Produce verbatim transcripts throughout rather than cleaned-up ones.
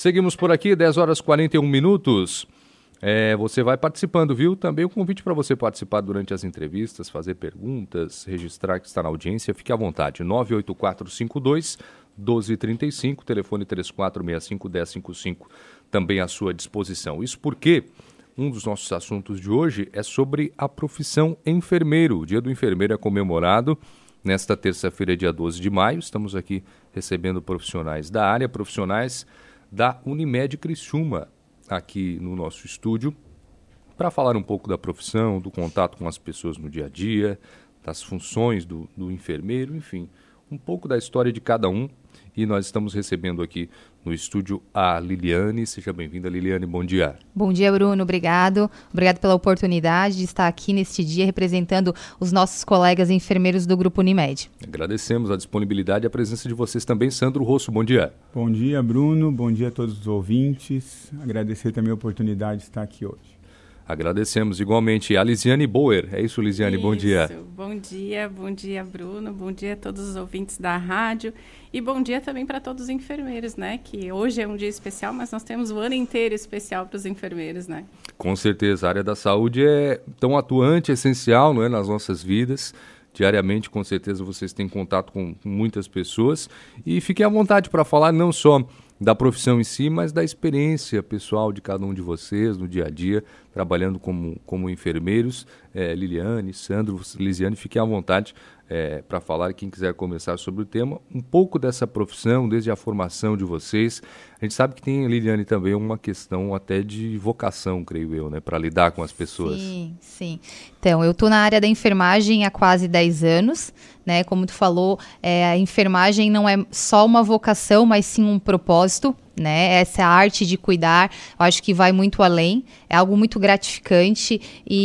Seguimos por aqui, dez horas e quarenta e um minutos. É, você vai participando, viu? Também o convite para você participar durante as entrevistas, fazer perguntas, registrar que está na audiência. Fique à vontade. nove oito quatro cinco dois, um dois três cinco, telefone três quatro seis cinco, um zero cinco cinco, também à sua disposição. Isso porque um dos nossos assuntos de hoje é sobre a profissão enfermeiro. O Dia do Enfermeiro é comemorado nesta terça-feira, dia doze de maio. Estamos aqui recebendo profissionais da área, profissionais da Unimed Criciúma, aqui no nosso estúdio, para falar um pouco da profissão, do contato com as pessoas no dia a dia, das funções do, do enfermeiro, enfim, um pouco da história de cada um. E nós estamos recebendo aqui no estúdio a Liliane. Seja bem-vinda, Liliane, bom dia. Bom dia, Bruno, obrigado. Obrigado pela oportunidade de estar aqui neste dia representando os nossos colegas enfermeiros do Grupo Unimed. Agradecemos a disponibilidade e a presença de vocês também. Sandro Rosso, bom dia. Bom dia, Bruno, bom dia a todos os ouvintes. Agradecer também a oportunidade de estar aqui hoje. Agradecemos igualmente a Lisiane Boer. É isso, Lisiane, isso. Bom dia. Bom dia, bom dia, Bruno, bom dia a todos os ouvintes da rádio e bom dia também para todos os enfermeiros, né? Que hoje é um dia especial, mas nós temos o ano inteiro especial para os enfermeiros, né? Com certeza, a área da saúde é tão atuante, essencial, não é, nas nossas vidas. Diariamente, com certeza, vocês têm contato com muitas pessoas e fiquem à vontade para falar não só da profissão em si, mas da experiência pessoal de cada um de vocês no dia a dia, trabalhando como, como enfermeiros. É, Liliane, Sandro, Lisiane, fiquem à vontade é, para falar, quem quiser começar sobre o tema, um pouco dessa profissão, desde a formação de vocês. A gente sabe que tem, Liliane, também uma questão até de vocação, creio eu, né, para lidar com as pessoas. Sim, sim. Então, eu estou na área da enfermagem há quase dez anos, né? Como tu falou, é, a enfermagem não é só uma vocação, mas sim um propósito, né? Essa arte de cuidar, eu acho que vai muito além, é algo muito gratificante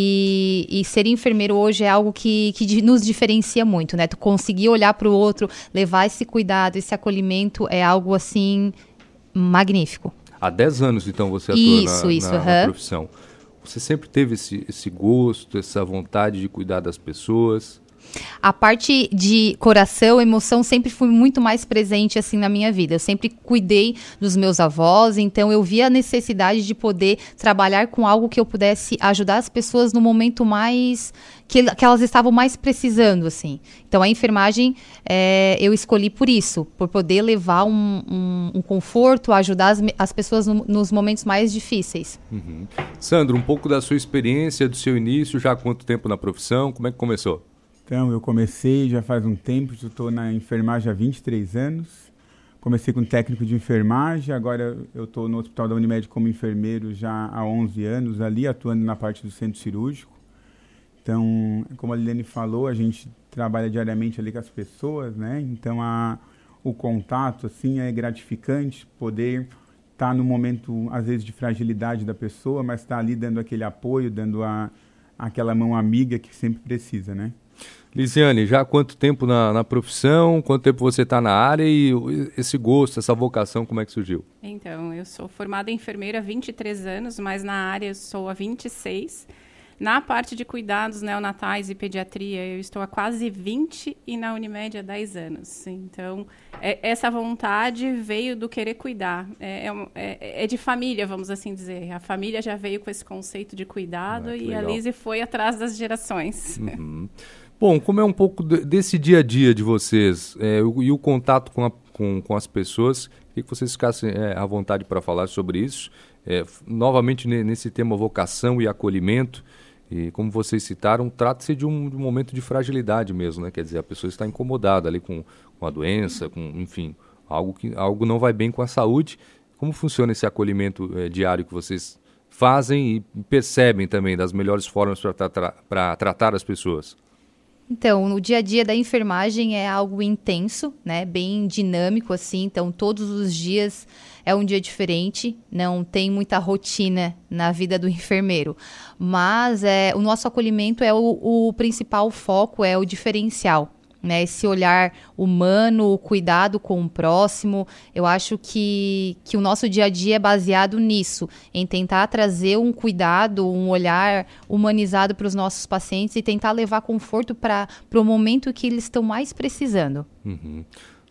e, e ser enfermeiro hoje é algo que, que nos diferencia muito, né? Tu conseguir olhar para o outro, levar esse cuidado, esse acolhimento é algo assim magnífico. Há dez anos, então, você atua isso, na, isso, na, uhum. na profissão. Você sempre teve esse, esse gosto, essa vontade de cuidar das pessoas? A parte de coração, emoção, sempre fui muito mais presente assim na minha vida. Eu sempre cuidei dos meus avós, então eu via a necessidade de poder trabalhar com algo que eu pudesse ajudar as pessoas no momento mais que, que elas estavam mais precisando, assim. Então a enfermagem é, eu escolhi por isso, por poder levar um, um, um conforto, ajudar as, as pessoas no, nos momentos mais difíceis. Uhum. Sandro, um pouco da sua experiência, do seu início, já há quanto tempo na profissão, como é que começou? Então, eu comecei já faz um tempo, estou na enfermagem há vinte e três anos. Comecei com técnico de enfermagem, agora eu estou no Hospital da Unimed como enfermeiro já há onze anos, ali atuando na parte do centro cirúrgico. Então, como a Liliane falou, a gente trabalha diariamente ali com as pessoas, né? Então, a, o contato, assim, é gratificante, poder estar no momento, às vezes, de fragilidade da pessoa, mas estar ali dando aquele apoio, dando a, aquela mão amiga que sempre precisa, né? Lisiane, já há quanto tempo na, na profissão, quanto tempo você está na área e esse gosto, essa vocação, como é que surgiu? Então, eu sou formada em enfermeira há vinte e três anos, mas na área eu sou há vinte e seis. Na parte de cuidados neonatais e pediatria, eu estou há quase vinte e na Unimed há dez anos. Então, é, essa vontade veio do querer cuidar. É, é, é de família, vamos assim dizer. A família já veio com esse conceito de cuidado ah, e legal. A Lise foi atrás das gerações. Uhum. Bom, como é um pouco de, desse dia a dia de vocês é, o, e o contato com, a, com, com as pessoas, queria que vocês ficassem é, à vontade para falar sobre isso. É, novamente, nesse tema vocação e acolhimento, e como vocês citaram, trata-se de um, de um momento de fragilidade mesmo, né? Quer dizer, a pessoa está incomodada ali com, com a doença, com, enfim, algo que algo não vai bem com a saúde. Como funciona esse acolhimento é, diário que vocês fazem e percebem também das melhores formas para tra- para tratar as pessoas? Então, o dia a dia da enfermagem é algo intenso, né? Bem dinâmico, assim. Então, todos os dias é um dia diferente. Não tem muita rotina na vida do enfermeiro. Mas é, o nosso acolhimento é o, o principal foco, é o diferencial. Né, esse olhar humano, o cuidado com o próximo, eu acho que, que o nosso dia a dia é baseado nisso, em tentar trazer um cuidado, um olhar humanizado para os nossos pacientes e tentar levar conforto para o momento que eles estão mais precisando. Uhum.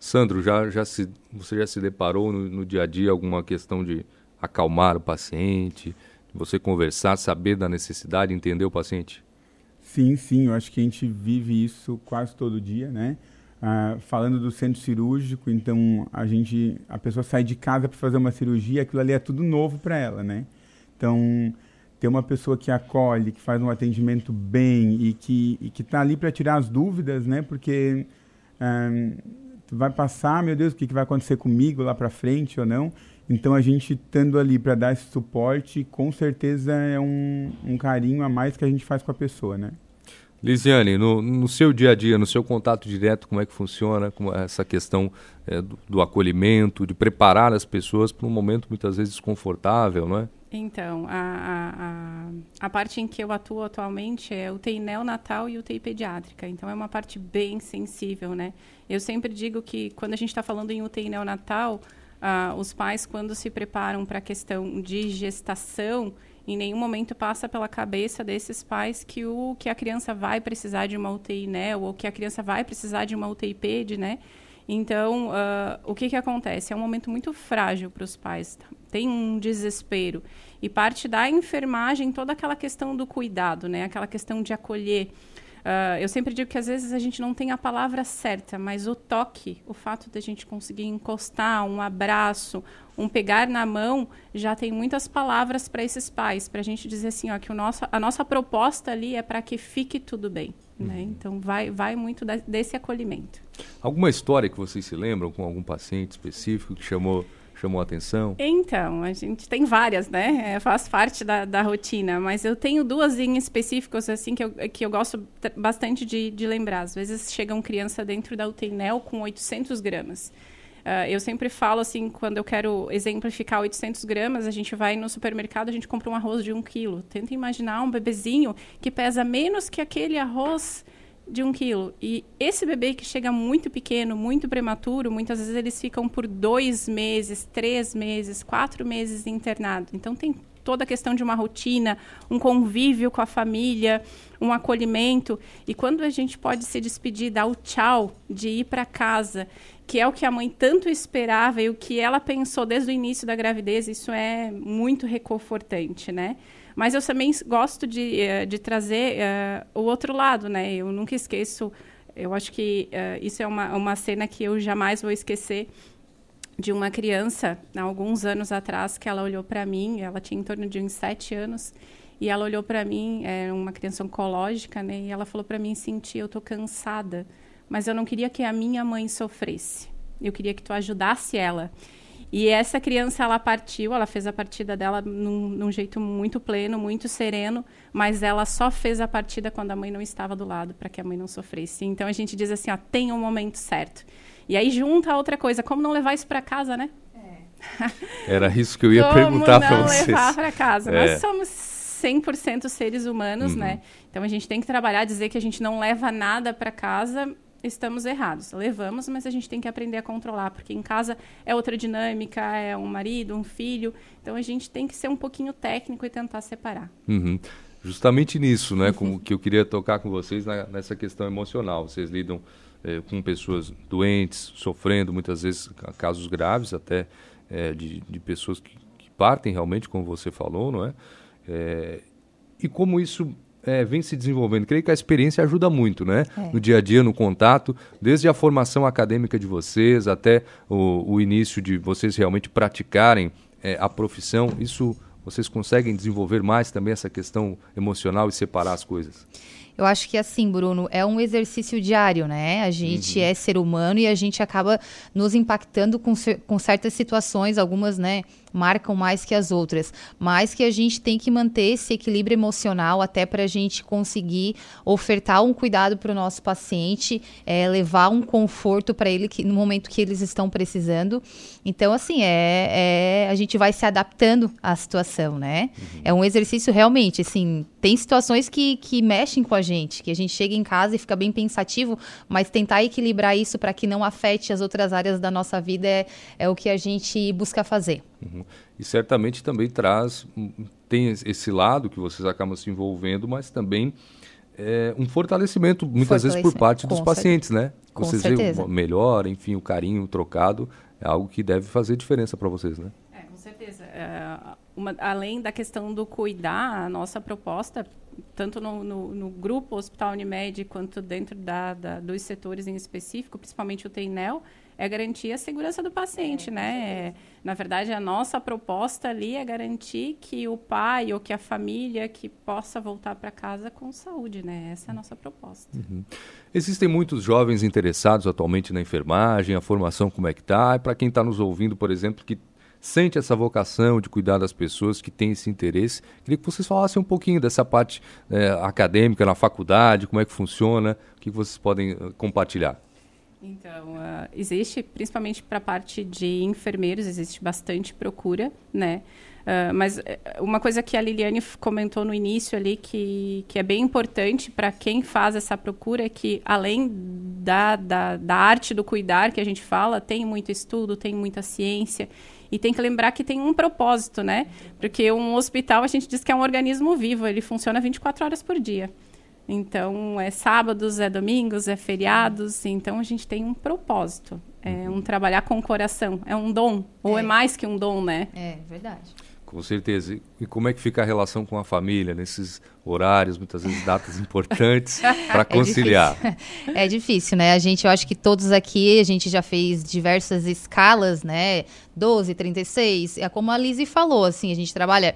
Sandro, já, já se, você já se deparou no, no dia a dia alguma questão de acalmar o paciente, você conversar, saber da necessidade, entender o paciente? Sim, sim, eu acho que a gente vive isso quase todo dia, né? Ah, falando do centro cirúrgico, então a gente, a pessoa sai de casa para fazer uma cirurgia, aquilo ali é tudo novo para ela, né? Então, ter uma pessoa que acolhe, que faz um atendimento bem e que e que está ali para tirar as dúvidas, né? Porque ah, tu vai passar, meu Deus, o que, que vai acontecer comigo lá para frente ou não? Então, a gente estando ali para dar esse suporte, com certeza é um, um carinho a mais que a gente faz com a pessoa, né? Lisiane, no, no seu dia a dia, no seu contato direto, como é que funciona como essa questão é, do, do acolhimento, de preparar as pessoas para um momento muitas vezes desconfortável, não é? Então, a, a, a, a parte em que eu atuo atualmente é U T I neonatal e U T I pediátrica. Então, é uma parte bem sensível, né? Eu sempre digo que quando a gente está falando em U T I neonatal, uh, os pais, quando se preparam para a questão de gestação, em nenhum momento passa pela cabeça desses pais que, o, que a criança vai precisar de uma U T I neo ou que a criança vai precisar de uma U T I ped, né? Então, uh, o que, que acontece? É um momento muito frágil para os pais. Tem um desespero. E parte da enfermagem, toda aquela questão do cuidado, né? Aquela questão de acolher. Uh, eu sempre digo que às vezes a gente não tem a palavra certa, mas o toque, o fato de a gente conseguir encostar, um abraço, um pegar na mão, já tem muitas palavras para esses pais, para a gente dizer assim, ó, que o nosso, a nossa proposta ali é para que fique tudo bem. Uhum. Né? Então, vai, vai muito da, desse acolhimento. Alguma história que vocês se lembram com algum paciente específico que chamou... chamou a atenção? Então, a gente tem várias, né? É, faz parte da, da rotina, mas eu tenho duas em específicos, assim, que eu, que eu gosto bastante de, de lembrar. Às vezes chegam criança dentro da U T I neo com oitocentos gramas. Uh, eu sempre falo, assim, quando eu quero exemplificar oitocentos gramas, a gente vai no supermercado, a gente compra um arroz de um quilo. Tenta imaginar um bebezinho que pesa menos que aquele arroz de um quilo. E esse bebê que chega muito pequeno, muito prematuro, muitas vezes eles ficam por dois meses, três meses, quatro meses internado. Então, tem toda a questão de uma rotina, um convívio com a família, um acolhimento. E quando a gente pode se despedir, dar o tchau, de ir para casa, que é o que a mãe tanto esperava e o que ela pensou desde o início da gravidez, isso é muito reconfortante, né? Mas eu também gosto de, de trazer uh, o outro lado, né? Eu nunca esqueço, eu acho que uh, isso é uma, uma cena que eu jamais vou esquecer, de uma criança, há alguns anos atrás, que ela olhou para mim, ela tinha em torno de uns sete anos, e ela olhou para mim, é uma criança oncológica, né? E ela falou para mim, Cintia, eu estou cansada, mas eu não queria que a minha mãe sofresse, eu queria que tu ajudasse ela. E essa criança, ela partiu, ela fez a partida dela num, num jeito muito pleno, muito sereno, mas ela só fez a partida quando a mãe não estava do lado, para que a mãe não sofresse. Então, a gente diz assim, ó, tem um momento certo. E aí, junta a outra coisa, como não levar isso para casa, né? É. Era isso que eu ia perguntar para vocês. Como não levar para casa? É. Nós somos cem por cento seres humanos, uhum. né? Então, a gente tem que trabalhar, dizer que a gente não leva nada para casa... Estamos errados. Levamos, mas a gente tem que aprender a controlar, porque em casa é outra dinâmica, é um marido, um filho. Então, a gente tem que ser um pouquinho técnico e tentar separar. Uhum. Justamente nisso, né, como que eu queria tocar com vocês na, nessa questão emocional. Vocês lidam eh, com pessoas doentes, sofrendo, muitas vezes casos graves até, eh, de, de pessoas que, que partem realmente, como você falou, não é? É, e como isso... É, vem se desenvolvendo. Creio que a experiência ajuda muito, né? É. No dia a dia, no contato, desde a formação acadêmica de vocês até o, o início de vocês realmente praticarem é, a profissão. Isso, vocês conseguem desenvolver mais também essa questão emocional e separar as coisas? Eu acho que assim, Bruno, é um exercício diário, né? A gente uhum. é ser humano e a gente acaba nos impactando com, com certas situações, algumas, né, marcam mais que as outras, mas que a gente tem que manter esse equilíbrio emocional até para a gente conseguir ofertar um cuidado para o nosso paciente, é, levar um conforto para ele que, no momento que eles estão precisando. Então, assim, é, é, a gente vai se adaptando à situação, né? Uhum. É um exercício realmente, assim, tem situações que, que mexem com a gente, que a gente chega em casa e fica bem pensativo, mas tentar equilibrar isso para que não afete as outras áreas da nossa vida é, é o que a gente busca fazer. Uhum. E certamente também traz, tem esse lado que vocês acabam se envolvendo, mas também é um fortalecimento, muitas vezes, por parte dos pacientes, né? Com vocês veem o melhor, enfim, o carinho trocado, é algo que deve fazer diferença para vocês, né? É, com certeza. É, uma, além da questão do cuidar, a nossa proposta, tanto no, no, no grupo Hospital Unimed, quanto dentro da, da, dos setores em específico, principalmente o T E I N E L, é garantir a segurança do paciente, é, né? Na verdade, a nossa proposta ali é garantir que o pai ou que a família que possa voltar para casa com saúde, né? Essa é a nossa proposta. Uhum. Existem muitos jovens interessados atualmente na enfermagem, a formação como é que está, e para quem está nos ouvindo, por exemplo, que sente essa vocação de cuidar das pessoas, que tem esse interesse, queria que vocês falassem um pouquinho dessa parte é, acadêmica na faculdade, como é que funciona, o que vocês podem uh, compartilhar. Então, uh, existe, principalmente para a parte de enfermeiros, existe bastante procura, né? Uh, mas uma coisa que a Liliane comentou no início ali, que, que é bem importante para quem faz essa procura, é que além da, da, da arte do cuidar que a gente fala, tem muito estudo, tem muita ciência, e tem que lembrar que tem um propósito, né? Porque um hospital, a gente diz que é um organismo vivo, ele funciona vinte e quatro horas por dia. Então, é sábados, é domingos, é feriados. Então, a gente tem um propósito. É um trabalhar com o coração. É um dom. Ou é, é mais que um dom, né? É, verdade. Com certeza. E como é que fica a relação com a família nesses horários, muitas vezes datas importantes, para conciliar? É difícil. É difícil, né? A gente, eu acho que todos aqui, a gente já fez diversas escalas, né? doze, trinta e seis. É como a Lizzy falou, assim, a gente trabalha...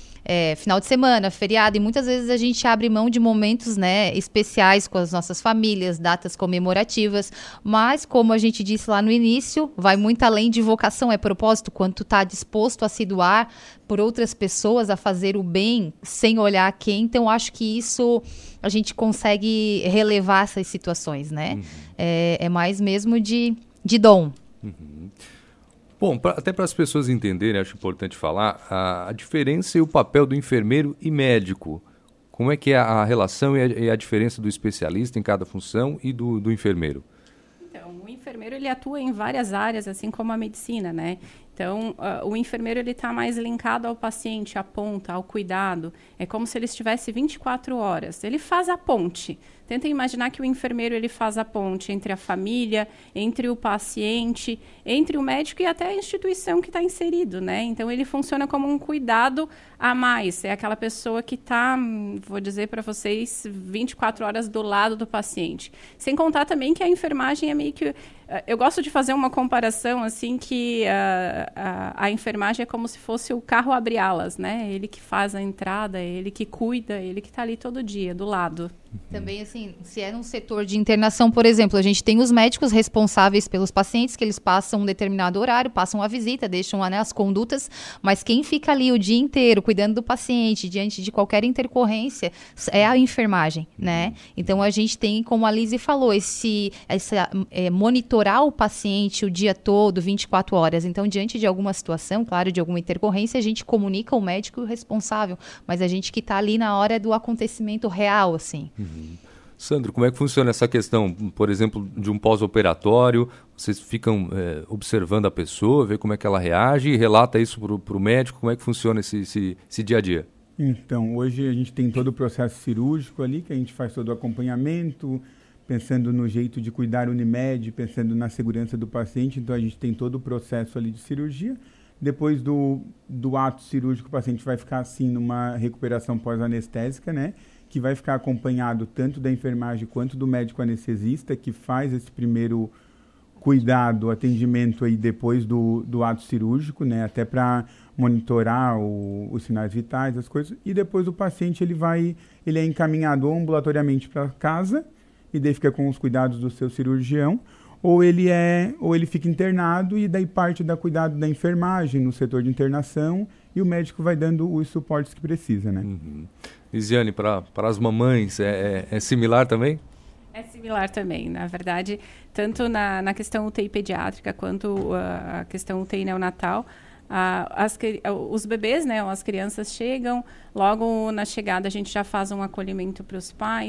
É, final de semana, feriado, e muitas vezes a gente abre mão de momentos, né, especiais com as nossas famílias, datas comemorativas, mas como a gente disse lá no início, vai muito além de vocação, é propósito, quando tu tá disposto a se doar por outras pessoas, a fazer o bem sem olhar quem, então acho que isso a gente consegue relevar essas situações, né? Uhum. É, é mais mesmo de, de dom. Uhum. Bom, pra, até para as pessoas entenderem, acho importante falar, a, a diferença e o papel do enfermeiro e médico. Como é que é a relação e a, e a diferença do especialista em cada função e do, do enfermeiro? Então, o enfermeiro ele atua em várias áreas, assim como a medicina, né? Então, uh, o enfermeiro ele está mais linkado ao paciente, à ponta, ao cuidado. É como se ele estivesse vinte e quatro horas. Ele faz a ponte. Tenta imaginar que o enfermeiro ele faz a ponte entre a família, entre o paciente, entre o médico e até a instituição que está inserido, né? Então, ele funciona como um cuidado a mais. É aquela pessoa que está, vou dizer para vocês, vinte e quatro horas do lado do paciente. Sem contar também que a enfermagem é meio que... Eu gosto de fazer uma comparação, assim, que uh, a, a enfermagem é como se fosse o carro abre-alas, né? Ele que faz a entrada, ele que cuida, ele que está ali todo dia, do lado. Também, assim, se é num setor de internação, por exemplo, a gente tem os médicos responsáveis pelos pacientes, que eles passam um determinado horário, passam a visita, deixam né, as condutas, mas quem fica ali o dia inteiro cuidando do paciente, diante de qualquer intercorrência, é a enfermagem, né? Então, a gente tem, como a Lizzy falou, esse, essa, é, monitorar o paciente o dia todo, vinte e quatro horas. Então, diante de alguma situação, claro, de alguma intercorrência, a gente comunica o médico e o responsável, mas a gente que está ali na hora do acontecimento real, assim. Uhum. Sandro, como é que funciona essa questão, por exemplo, de um pós-operatório? Vocês ficam é, observando a pessoa, vê como é que ela reage e relata isso para o médico? Como é que funciona esse, esse, esse dia a dia? Então, hoje a gente tem todo o processo cirúrgico ali, que a gente faz todo o acompanhamento, pensando no jeito de cuidar Unimed, pensando na segurança do paciente. Então, a gente tem todo o processo ali de cirurgia. Depois do, do ato cirúrgico, o paciente vai ficar, assim, numa recuperação pós-anestésica, né? Que vai ficar acompanhado tanto da enfermagem quanto do médico anestesista, que faz esse primeiro cuidado, atendimento aí depois do, do ato cirúrgico, né? Até para monitorar o, os sinais vitais, as coisas. E depois o paciente ele vai, ele é encaminhado ambulatoriamente para casa, e daí fica com os cuidados do seu cirurgião, ou ele, é, ou ele fica internado e daí parte da cuidado da enfermagem no setor de internação e o médico vai dando os suportes que precisa, né? Uhum. Lisiane, para as mamães, é, é, é similar também? É similar também, na verdade, tanto na, na questão U T I pediátrica quanto uh, a questão U T I neonatal, Uh, as, os bebês, né, as crianças chegam, logo na chegada a gente já faz um acolhimento para os pais,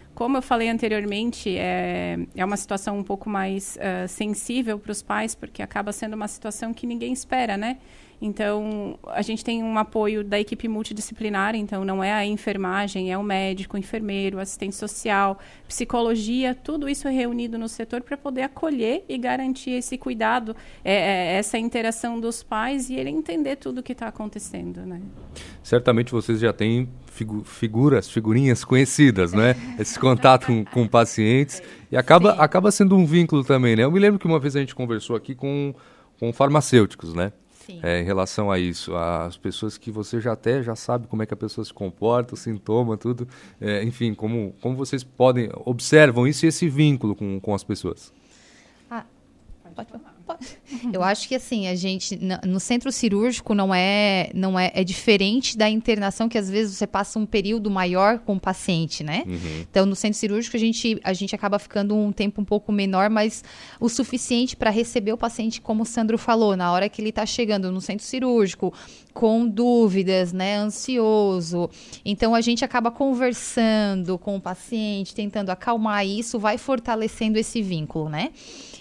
Como eu falei anteriormente, é, é uma situação um pouco mais uh, sensível para os pais, porque acaba sendo uma situação que ninguém espera, né? Então, a gente tem um apoio da equipe multidisciplinar, então não é a enfermagem, é o médico, o enfermeiro, o assistente social, psicologia, tudo isso é reunido no setor para poder acolher e garantir esse cuidado, é, é, essa interação dos pais e ele entender tudo o que está acontecendo, né? Certamente vocês já têm figu- figuras, figurinhas conhecidas, né? Esse contato com, com pacientes e acaba, acaba sendo um vínculo também, né? Eu me lembro que uma vez a gente conversou aqui com, com farmacêuticos, né? É, em relação a isso, as pessoas que você já até já sabe como é que a pessoa se comporta, o sintoma, tudo, é, enfim, como, como vocês podem, observam isso e esse vínculo com, com as pessoas? Ah, pode, pode. Eu acho que assim, a gente, no centro cirúrgico não é, não é, é diferente da internação, que às vezes você passa um período maior com o paciente, né? Uhum. Então, no centro cirúrgico a gente, a gente acaba ficando um tempo um pouco menor, mas o suficiente para receber o paciente, como o Sandro falou, na hora que ele está chegando no centro cirúrgico, com dúvidas, né? Ansioso. Então, a gente acaba conversando com o paciente, tentando acalmar, e isso vai fortalecendo esse vínculo, né?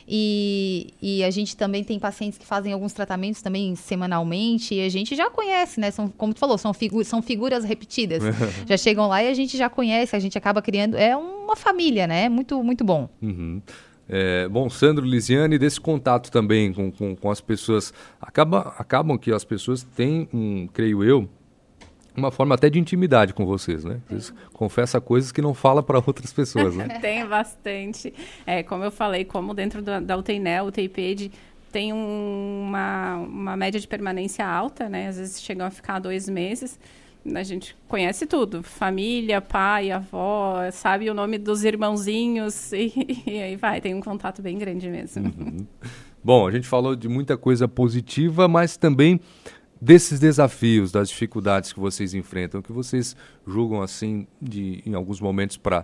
E, e a gente também tem pacientes que fazem alguns tratamentos também semanalmente e a gente já conhece, né? São, como tu falou, são, figu- são figuras repetidas. Já chegam lá e a gente já conhece, a gente acaba criando... É uma família, né? Muito, muito bom. Uhum. É, bom, Sandro, Lisiane, desse contato também com, com, com as pessoas, acaba, acabam que as pessoas têm, um, creio eu, uma forma até de intimidade com vocês, né? Vocês confessam coisas que não fala para outras pessoas, né? Tem bastante. É, como eu falei, como dentro da, da U T I N E L, U T I P E D, tem um, uma, uma média de permanência alta, né? Às vezes chegam a ficar dois meses. A gente conhece tudo. Família, pai, avó, sabe o nome dos irmãozinhos e, e aí vai. Tem um contato bem grande mesmo. Uhum. Bom, a gente falou de muita coisa positiva, mas também desses desafios, das dificuldades que vocês enfrentam, que vocês julgam assim, de, em alguns momentos, para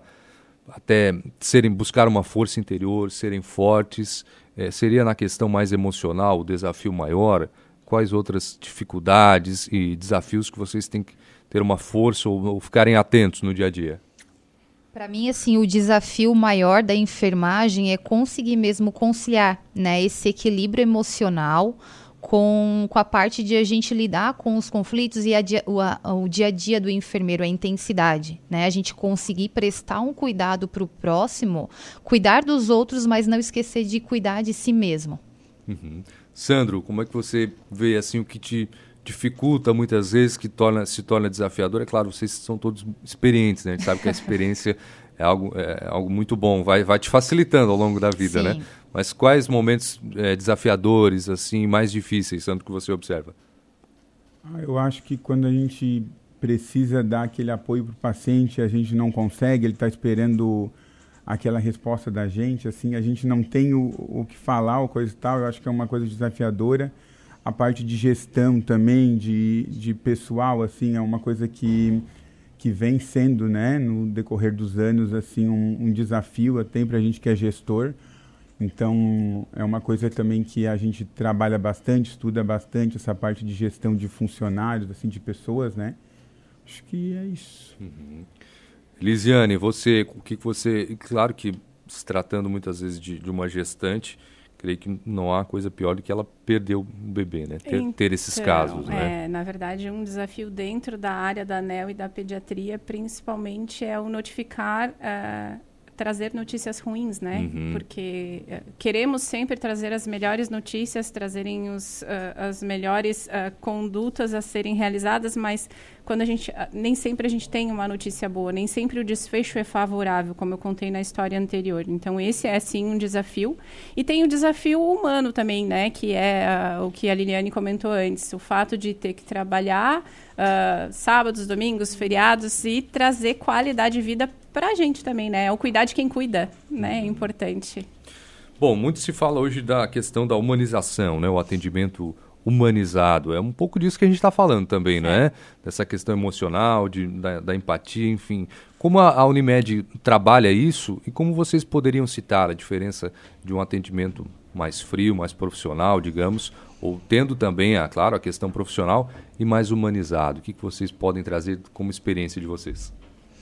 até serem, buscar uma força interior, serem fortes, é, seria na questão mais emocional o desafio maior? Quais outras dificuldades e desafios que vocês têm que ter uma força ou, ou ficarem atentos no dia a dia? Para mim, assim, o desafio maior da enfermagem é conseguir mesmo conciliar, né, esse equilíbrio emocional Com, com a parte de a gente lidar com os conflitos e a, o, a, o dia a dia do enfermeiro, a intensidade, né? A gente conseguir prestar um cuidado para o próximo, cuidar dos outros, mas não esquecer de cuidar de si mesmo. Uhum. Sandro, como é que você vê assim, o que te dificulta muitas vezes, que torna, se torna desafiador? É claro, vocês são todos experientes, né? A gente sabe que a experiência é algo, é algo muito bom, vai, vai te facilitando ao longo da vida, Sim. né? Mas quais momentos é, desafiadores, assim, mais difíceis, Sandro, que você observa? Ah, eu acho que quando a gente precisa dar aquele apoio para o paciente, a gente não consegue, ele está esperando aquela resposta da gente, assim, a gente não tem o, o que falar ou coisa e tal, eu acho que é uma coisa desafiadora. A parte de gestão também, de, de pessoal, assim, é uma coisa que, que vem sendo, né, no decorrer dos anos, assim, um, um desafio até para a gente que é gestor. Então, é uma coisa também que a gente trabalha bastante, estuda bastante essa parte de gestão de funcionários, assim, de pessoas, né? Acho que é isso. Uhum. Lisiane, você, o que você... Claro que se tratando muitas vezes de, de uma gestante, creio que não há coisa pior do que ela perder o bebê, né? Ter, então, ter esses casos, né? É, na verdade, um desafio dentro da área da A N E L e da pediatria, principalmente, é o notificar... Uh, trazer notícias ruins, né? Uhum. Porque uh, queremos sempre trazer as melhores notícias, trazerem os, uh, as melhores uh, condutas a serem realizadas, mas quando a gente, uh, nem sempre a gente tem uma notícia boa, nem sempre o desfecho é favorável, como eu contei na história anterior. Então, esse é, sim, um desafio. E tem o desafio humano também, né? Que é uh, o que a Liliane comentou antes, o fato de ter que trabalhar uh, sábados, domingos, feriados e trazer qualidade de vida para a gente também, né? O cuidar de quem cuida, né? É importante. Bom, muito se fala hoje da questão da humanização, né? O atendimento humanizado. É um pouco disso que a gente está falando também, não é? Dessa questão emocional, de, da, da empatia, enfim. Como a, a Unimed trabalha isso e como vocês poderiam citar a diferença de um atendimento mais frio, mais profissional, digamos, ou tendo também, a, claro, a questão profissional e mais humanizado? O que, que vocês podem trazer como experiência de vocês?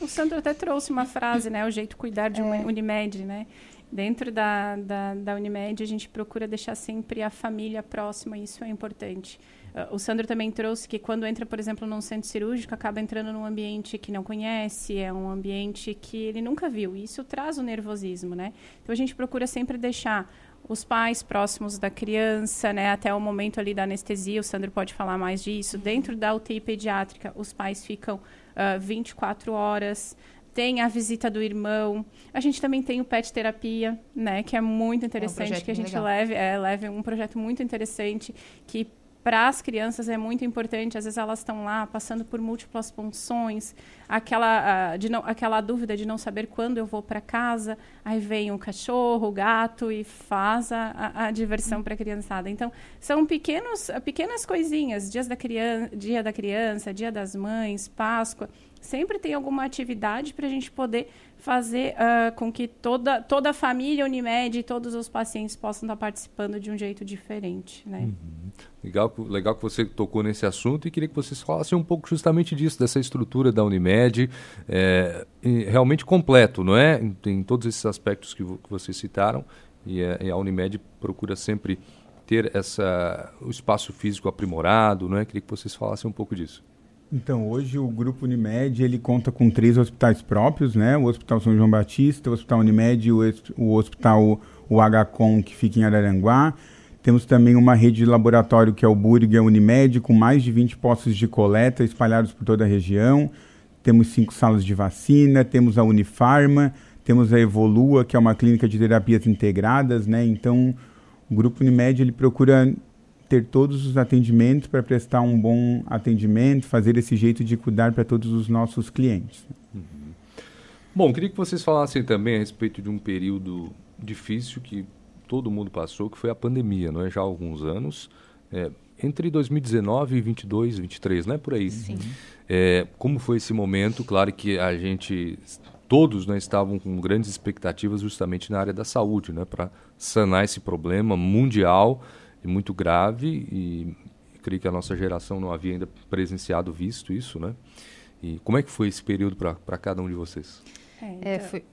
O Sandro até trouxe uma frase, né? O jeito de cuidar de uma Unimed, né? Dentro da, da, da Unimed, a gente procura deixar sempre a família próxima, e isso é importante. Uh, o Sandro também trouxe que quando entra, por exemplo, num centro cirúrgico, acaba entrando num ambiente que não conhece, é um ambiente que ele nunca viu, e isso traz o nervosismo, né? Então, a gente procura sempre deixar os pais próximos da criança, né, até o momento ali da anestesia, o Sandro pode falar mais disso. Dentro da U T I pediátrica, os pais ficam uh, vinte e quatro horas, tem a visita do irmão. A gente também tem o pet terapia, né, que é muito interessante, é um que a gente leve, é, leve um projeto muito interessante, que para as crianças é muito importante. Às vezes elas estão lá passando por múltiplas funções, aquela, uh, de não, aquela dúvida de não saber quando eu vou para casa, aí vem o cachorro, o gato e faz a, a, a diversão para a criançada. Então, são pequenos, pequenas coisinhas, dias da criança, dia da criança, dia das mães, Páscoa, sempre tem alguma atividade para a gente poder fazer uh, com que toda, toda a família Unimed e todos os pacientes possam estar participando de um jeito diferente, né? Uhum. Legal, legal que você tocou nesse assunto, e queria que vocês falassem um pouco justamente disso, dessa estrutura da Unimed, é, realmente completo, não é? Tem todos esses aspectos que, que vocês citaram, e, é, e a Unimed procura sempre ter essa, o espaço físico aprimorado, não é? Queria que vocês falassem um pouco disso. Então, hoje o Grupo Unimed, ele conta com três hospitais próprios, né? O Hospital São João Batista, o Hospital Unimed e o, o Hospital o H C O M, que fica em Araranguá. Temos também uma rede de laboratório, que é o Burg, a Unimed, com mais de vinte postos de coleta espalhados por toda a região. Temos cinco salas de vacina, temos a Unifarma, temos a Evolua, que é uma clínica de terapias integradas, né? Então, o Grupo Unimed, ele procura ter todos os atendimentos para prestar um bom atendimento, fazer esse jeito de cuidar para todos os nossos clientes. Uhum. Bom, queria que vocês falassem também a respeito de um período difícil que todo mundo passou, que foi a pandemia, não é? Já há alguns anos, é, entre dois mil e dezenove e vinte e dois, vinte e três, não é por aí? Sim. É, como foi esse momento? Claro que a gente, todos, né, estavam com grandes expectativas justamente na área da saúde, né, para sanar esse problema mundial e muito grave, e creio que a nossa geração não havia ainda presenciado, visto isso, né? E como é que foi esse período para cada um de vocês? É, então... é, foi,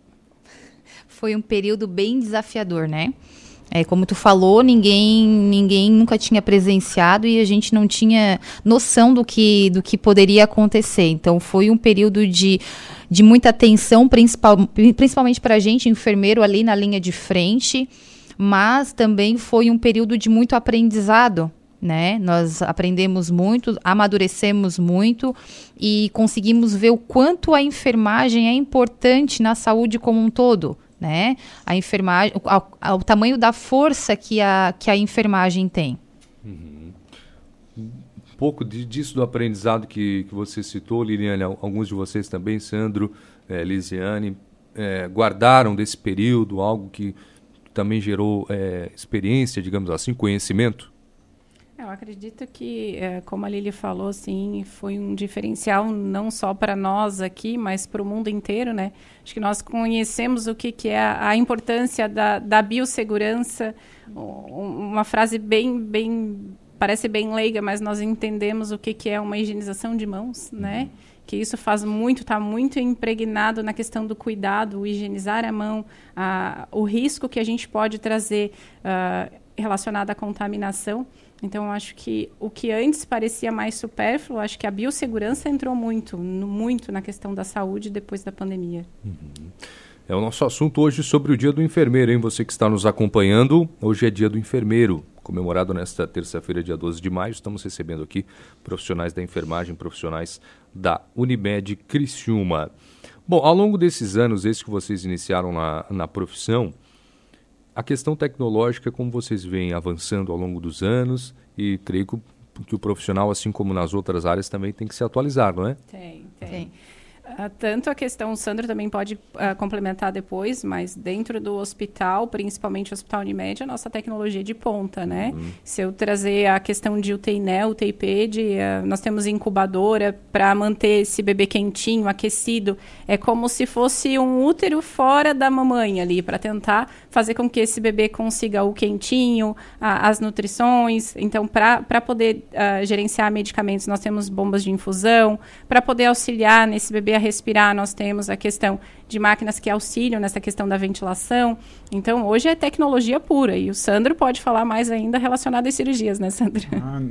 foi um período bem desafiador, né? É, como tu falou, ninguém, ninguém nunca tinha presenciado, e a gente não tinha noção do que, do que poderia acontecer. Então, foi um período de, de muita tensão, principal, principalmente para a gente, enfermeiro, ali na linha de frente, mas também foi um período de muito aprendizado, né? Nós aprendemos muito, amadurecemos muito e conseguimos ver o quanto a enfermagem é importante na saúde como um todo, né? A enfermagem, o, o tamanho da força que a, que a enfermagem tem. Uhum. Um pouco de, disso do aprendizado que, que você citou, Liliane, alguns de vocês também, Sandro, é, Lisiane, é, guardaram desse período algo que também gerou é, experiência, digamos assim, conhecimento? Eu acredito que, como a Lili falou, assim, foi um diferencial não só para nós aqui, mas para o mundo inteiro, né? Acho que nós conhecemos o que, que é a, a importância da, da biossegurança, uma frase bem, bem, parece bem leiga, mas nós entendemos o que, que é uma higienização de mãos, né? Que isso faz muito, está muito impregnado na questão do cuidado, o higienizar a mão, a, o risco que a gente pode trazer uh, relacionado à contaminação. Então, eu acho que o que antes parecia mais supérfluo, acho que a biossegurança entrou muito, no, muito na questão da saúde depois da pandemia. Uhum. É o nosso assunto hoje sobre o Dia do Enfermeiro, hein? Você que está nos acompanhando, hoje é Dia do Enfermeiro, comemorado nesta terça-feira, dia doze de maio. Estamos recebendo aqui profissionais da enfermagem, profissionais da Unimed Criciúma. Bom, ao longo desses anos, esses que vocês iniciaram na, na profissão, a questão tecnológica, como vocês veem avançando ao longo dos anos, e creio que o, que o profissional, assim como nas outras áreas, também tem que se atualizar, não é? Tem, tem. tem. Uh, tanto a questão, o Sandro também pode uh, complementar depois, mas dentro do hospital, principalmente o Hospital Unimed, a nossa tecnologia de ponta, né? Uhum. Se eu trazer a questão de U T I N E L, U T I P E D, uh, nós temos incubadora para manter esse bebê quentinho, aquecido. É como se fosse um útero fora da mamãe ali, para tentar fazer com que esse bebê consiga o quentinho, a, as nutrições. Então, para poder uh, gerenciar medicamentos, nós temos bombas de infusão, para poder auxiliar nesse bebê a respirar, nós temos a questão de máquinas que auxiliam nessa questão da ventilação. Então, hoje é tecnologia pura. E o Sandro pode falar mais ainda relacionado às cirurgias, né, Sandro? Ah,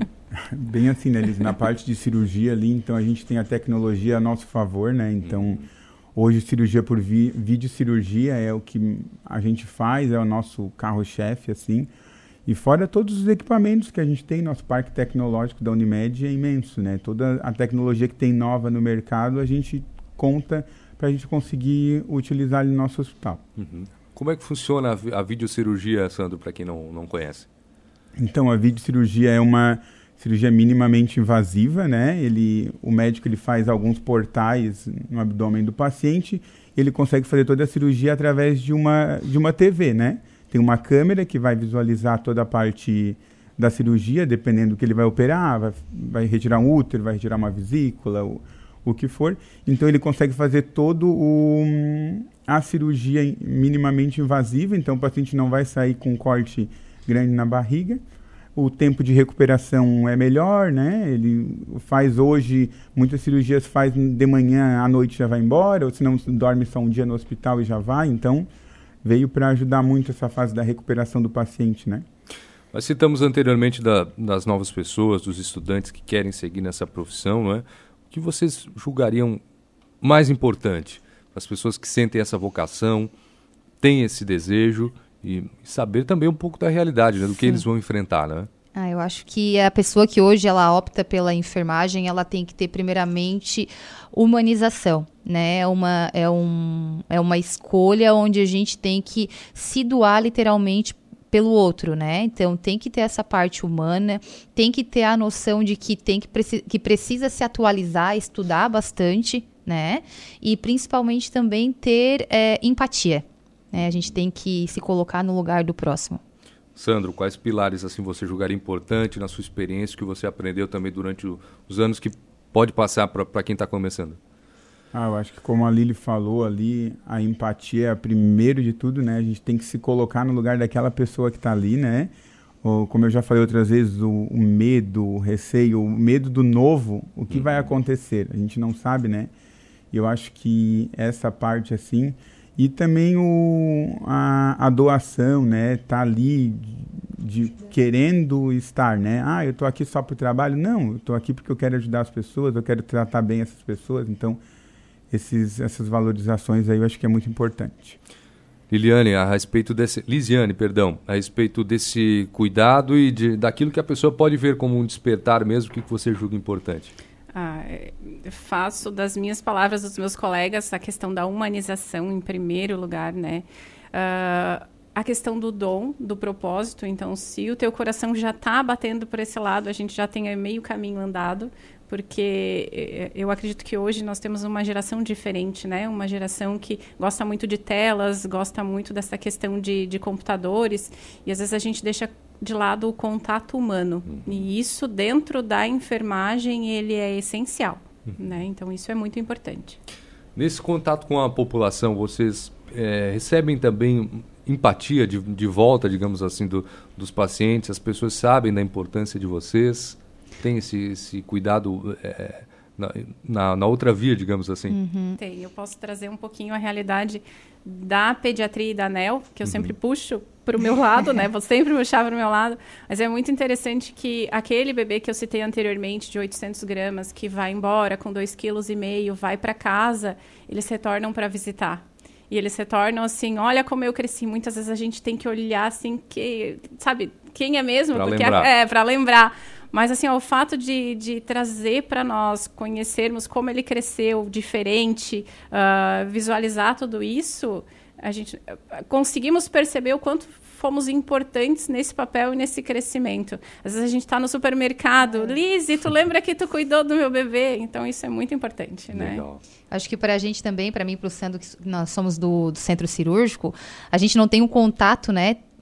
bem assim, né, Liz? Na parte de cirurgia ali, então a gente tem a tecnologia a nosso favor, né? Então, hoje cirurgia por vi videocirurgia é o que a gente faz, é o nosso carro-chefe, assim. E fora todos os equipamentos que a gente tem, nosso parque tecnológico da Unimed é imenso, né? Toda a tecnologia que tem nova no mercado, a gente conta para a gente conseguir utilizar ali no nosso hospital. Uhum. Como é que funciona a, vi a videocirurgia, Sandro, para quem não, não conhece? Então, a videocirurgia é uma cirurgia minimamente invasiva, né? Ele, o médico ele faz alguns portais no abdômen do paciente, ele consegue fazer toda a cirurgia através de uma, de uma T V, né? Tem uma câmera que vai visualizar toda a parte da cirurgia, dependendo do que ele vai operar, vai, vai retirar um útero, vai retirar uma vesícula, o, o que for. Então, ele consegue fazer todo o, a cirurgia minimamente invasiva, então o paciente não vai sair com um corte grande na barriga. O tempo de recuperação é melhor, né? Ele faz hoje, muitas cirurgias faz de manhã, à noite já vai embora, ou se não, dorme só um dia no hospital e já vai, então veio para ajudar muito essa fase da recuperação do paciente, né? Nós citamos anteriormente da, das novas pessoas, dos estudantes que querem seguir nessa profissão, não é? O que vocês julgariam mais importante para as pessoas que sentem essa vocação, têm esse desejo e saber também um pouco da realidade, né? Do que eles vão enfrentar, né? Ah, eu acho que a pessoa que hoje ela opta pela enfermagem, ela tem que ter primeiramente humanização, né? É uma, é um, é uma escolha onde a gente tem que se doar literalmente pelo outro, né? Então tem que ter essa parte humana, tem que ter a noção de que tem que, preci que precisa se atualizar, estudar bastante, né? E principalmente também ter é, empatia, né? A gente tem que se colocar no lugar do próximo. Sandro, quais pilares assim você julgaria importante na sua experiência, que você aprendeu também durante o, os anos que pode passar para quem está começando? Ah, eu acho que como a Lili falou ali, a empatia é primeiro de tudo, né? A gente tem que se colocar no lugar daquela pessoa que está ali, né? Ou, como eu já falei outras vezes, o, o medo, o receio, o medo do novo, o que uhum. vai acontecer? A gente não sabe, né? E eu acho que essa parte assim... E também o, a, a doação, né? Tá ali de, de, querendo estar, né? Ah, eu estou aqui só para o trabalho. Não, eu estou aqui porque eu quero ajudar as pessoas, eu quero tratar bem essas pessoas. Então, esses, essas valorizações aí eu acho que é muito importante. Liliane, a respeito desse... Lisiane, perdão. A respeito desse cuidado e de, daquilo que a pessoa pode ver como um despertar mesmo, o que você julga importante? Ah, faço das minhas palavras dos meus colegas a questão da humanização em primeiro lugar, né? Uh, a questão do dom, do propósito. Então, se o teu coração já está batendo por esse lado, a gente já tem meio caminho andado, porque eu acredito que hoje nós temos uma geração diferente, né? Uma geração que gosta muito de telas, gosta muito dessa questão de, de computadores, e às vezes a gente deixa de lado o contato humano. Uhum. E isso, dentro da enfermagem, ele é essencial. Uhum. Né? Então, isso é muito importante. Nesse contato com a população, vocês é, recebem também empatia de, de volta, digamos assim, do, dos pacientes? As pessoas sabem da importância de vocês? Tem esse, esse cuidado é, na, na, na outra via, digamos assim? Uhum. Tem. Eu posso trazer um pouquinho a realidade da pediatria e da A N E L, que eu uhum. sempre puxo para o meu lado, né? Vou sempre puxar para o meu lado. Mas é muito interessante que aquele bebê que eu citei anteriormente, de oitocentos gramas, que vai embora com dois vírgula cinco quilos, vai para casa, eles retornam para visitar. E eles retornam assim, olha como eu cresci. Muitas vezes a gente tem que olhar assim, que, sabe, quem é mesmo? Para Porque lembrar. É, é para lembrar. Mas, assim, ó, o fato de, de trazer para nós, conhecermos como ele cresceu, diferente, uh, visualizar tudo isso, a gente uh, conseguimos perceber o quanto fomos importantes nesse papel e nesse crescimento. Às vezes a gente está no supermercado, Lizzy, tu lembra que tu cuidou do meu bebê? Então, isso é muito importante, né? Legal. Acho que para a gente também, para mim e para o Sandro, que nós somos do, do centro cirúrgico, a gente não tem um contato, né,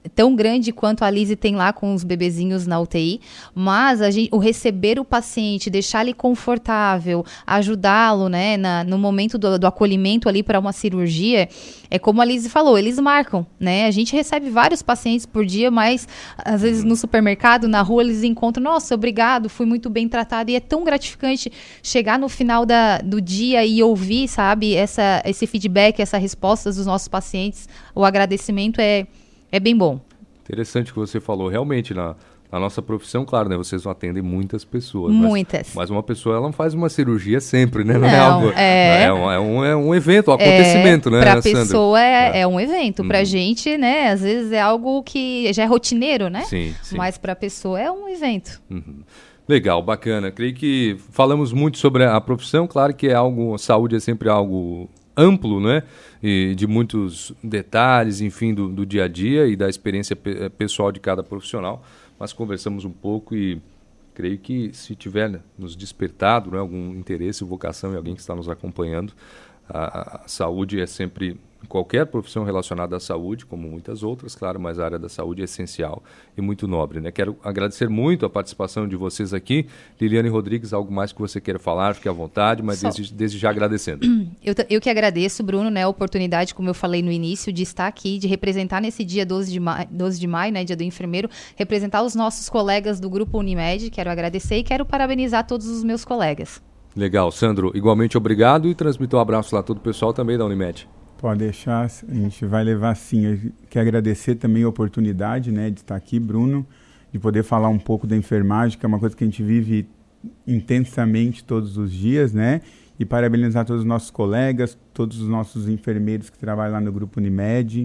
tão grande quanto a Lise tem lá com os bebezinhos na U T I, mas a gente, o receber o paciente, deixar ele confortável, ajudá-lo, né, na, no momento do, do acolhimento ali para uma cirurgia, é como a Lise falou, eles marcam, né? A gente recebe vários pacientes por dia, mas às vezes no supermercado, na rua, eles encontram, nossa, obrigado, fui muito bem tratado, e é tão gratificante chegar no final da, do dia e ouvir, sabe, essa, esse feedback, essa resposta dos nossos pacientes, o agradecimento é É bem bom. Interessante o que você falou. Realmente, na, na nossa profissão, claro, né? Vocês não atendem muitas pessoas. Muitas. Mas, mas uma pessoa, ela não faz uma cirurgia sempre, né? Não, não é algo... É, é, um, é, um, é um evento, um acontecimento, é, né, Para a Sandra? pessoa é, é. é um evento. Uhum. Para a gente, né? Às vezes é algo que já é rotineiro, né? Sim, sim. Mas para a pessoa é um evento. Uhum. Legal, bacana. Creio que falamos muito sobre a profissão. Claro que é algo... Saúde é sempre algo... amplo, né, e de muitos detalhes, enfim, do, do dia a dia e da experiência pe- pessoal de cada profissional, mas conversamos um pouco e creio que se tiver, né, nos despertado, né, algum interesse, vocação em alguém que está nos acompanhando, a, a saúde é sempre, qualquer profissão relacionada à saúde, como muitas outras, claro, mas a área da saúde é essencial e muito nobre, né? Quero agradecer muito a participação de vocês aqui. Liliane Rodrigues, algo mais que você queira falar, fique à vontade, mas desde, desde já agradecendo. Eu, eu que agradeço, Bruno, né, a oportunidade, como eu falei no início, de estar aqui, de representar nesse dia doze de maio, doze de maio, né, dia do enfermeiro, representar os nossos colegas do Grupo Unimed. Quero agradecer e quero parabenizar todos os meus colegas. Legal, Sandro, igualmente obrigado e transmito um abraço lá a todo o pessoal também da Unimed. Pode deixar, a gente vai levar sim. Eu quero agradecer também a oportunidade, né, de estar aqui, Bruno, de poder falar um pouco da enfermagem, que é uma coisa que a gente vive intensamente todos os dias, né? E parabenizar todos os nossos colegas, todos os nossos enfermeiros que trabalham lá no Grupo Unimed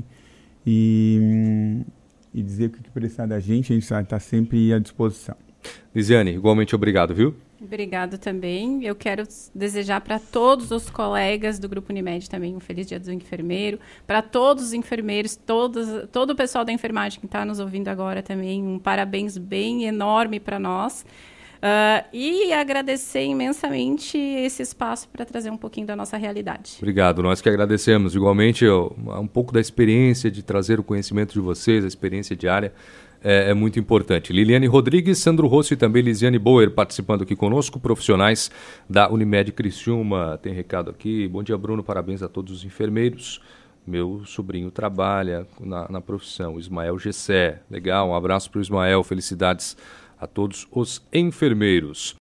e, e dizer que o que precisar da gente, a gente está sempre à disposição. Lisiane, igualmente obrigado, viu? Obrigado também. Eu quero desejar para todos os colegas do Grupo Unimed também um feliz dia do enfermeiro. Para todos os enfermeiros, todos, todo o pessoal da enfermagem que está nos ouvindo agora também, um parabéns bem enorme para nós. Uh, e agradecer imensamente esse espaço para trazer um pouquinho da nossa realidade. Obrigado, nós que agradecemos. Igualmente, um pouco da experiência de trazer o conhecimento de vocês, a experiência diária, é, é muito importante. Liliane Rodrigues, Sandro Rosso e também Lisiane Boer participando aqui conosco, profissionais da Unimed Criciúma. Tem recado aqui. Bom dia, Bruno, parabéns a todos os enfermeiros. Meu sobrinho trabalha na, na profissão, Ismael Gessé. Legal, um abraço para o Ismael, felicidades a todos os enfermeiros.